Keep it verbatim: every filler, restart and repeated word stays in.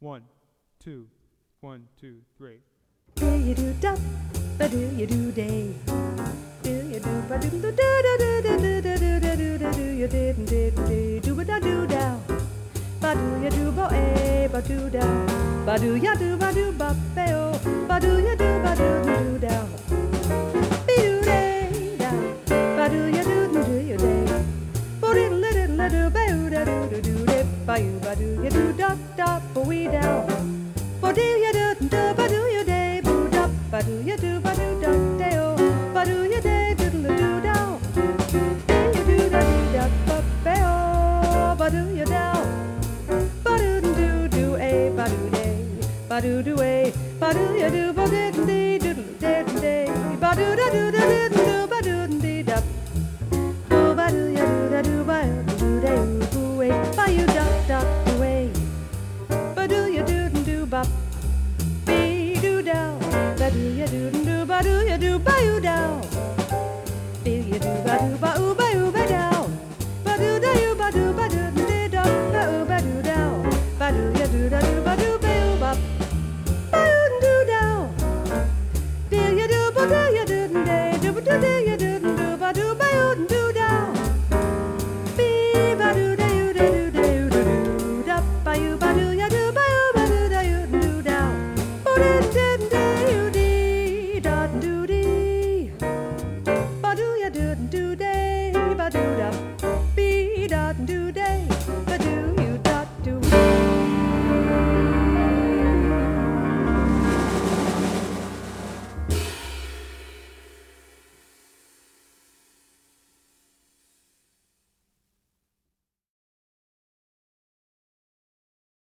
One, two, one, two, three. Do you do da, ba do you do day? Do you do ba do do do do do do do do do do do do you did and did do do ba da do da, ba do you do ba eh ba do da, ba do ya do ba do ba be oh, ba do you do ba do do da, be do day da, ba do you do do you day, ba do little little ba do da do do do da, ba you ba do you do da da ba we da, ba do you do do ba do you day. Ba do you do ba do da day oh, ba do you day doodle do down. You do da dee da ba be oh, ba do you down. Ba do do do a ba do day, ba do do a, ba do you do ba do dee doodle day day. Ba do da do da do ba do dee da. Oh ba do you do da do ba do day do a, ba you da da do a. Ba do you do do ba. Ba do you do do ba do you do ba you down. Do you do ba do ba oo ba oo ba